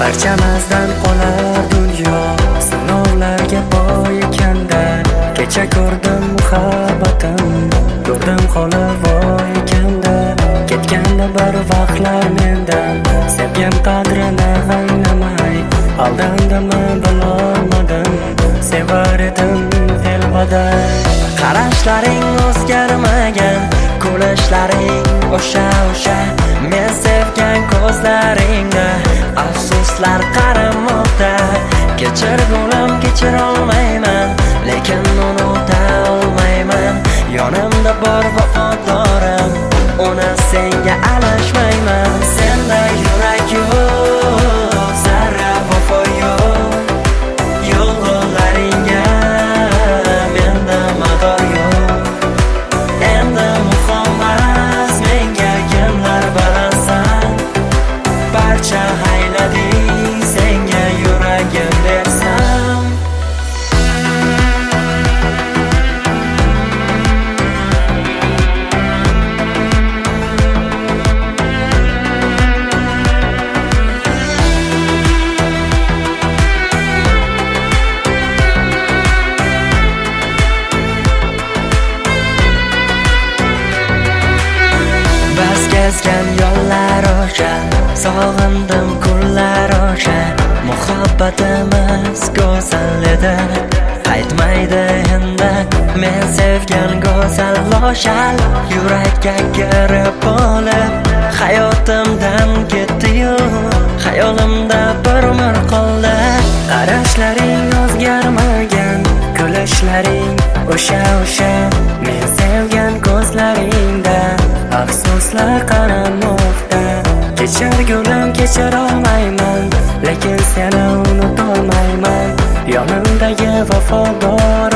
Barchamizdan qolar dunyo sinovlarga boy ekanda. Kecha ko'rdim muhabbatim, ko'rdim holi voy ekanda. Ketganda bir vaqtlar mendan, sevgim qadrini anglamay, aldandimmi bilolmadim, sevar edim telbaday. Qarashlaring o'zgarmagan, kulishlaring o'sha men sevgan ko'zlaringda afsuslar qaramoqda. Kechir gulim, kechira olmayman, lekin unuta olmayman. Yonimda bor vafodorim, uni senga alashmayman. Senda yurak yo'q, zarra vafo yo'q, yo'llaringga menda mador yo'q. Endi muhimmas menga kimlar bilasan, barcha haylading senga yuragim bersam. Kezgan yo'llar o'sha, sog'indim kunlar o'sha. Muhabbatimiz go'zal edi, qaytmaydi endi. Men sevgan go'zal loshal yurakka kirib olib, hayotimdan ketdi-yu, xayolimda bir umr qoldi. Qarashlaring o'zgarmagan, kulishlaring o'sha men sevgan ko'zlaringda afsuslar qaramoqda. Kechir gulim, kechira olmayman, lekin seni unutolmayman. Yonimdagi vafodor